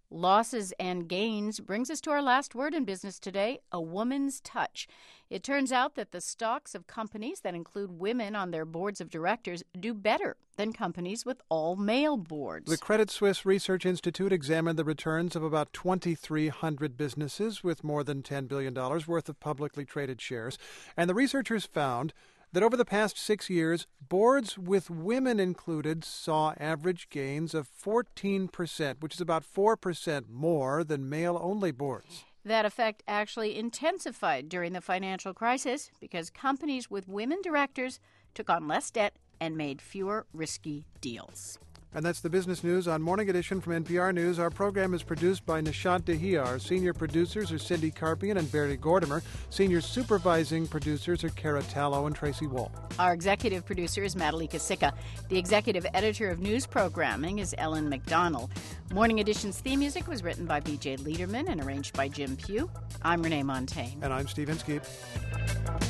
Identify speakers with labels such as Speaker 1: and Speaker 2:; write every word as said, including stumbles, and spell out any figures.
Speaker 1: Losses and gains brings us to our last word in business today, a woman's touch. It turns out that the stocks of companies that include women on their boards of directors do better than companies with all-male boards.
Speaker 2: The Credit Suisse Research Institute examined the returns of about twenty-three hundred businesses with more than ten billion dollars worth of publicly traded shares. And the researchers found that over the past six years, boards with women included saw average gains of fourteen percent, which is about four percent more than male-only boards.
Speaker 1: That effect actually intensified during the financial crisis because companies with women directors took on less debt and made fewer risky deals.
Speaker 2: And that's the business news on Morning Edition from N P R News. Our program is produced by Nishant Dahiya. Our senior producers are Cindy Carpian and Barry Gordimer. Senior supervising producers are Kara Tallow and Tracy Wool.
Speaker 1: Our executive producer is Madalika Sikka. The executive editor of news programming is Ellen McDonald. Morning Edition's theme music was written by B J Liederman and arranged by Jim Pugh. I'm Renee Montagne.
Speaker 2: And I'm Steve Inskeep.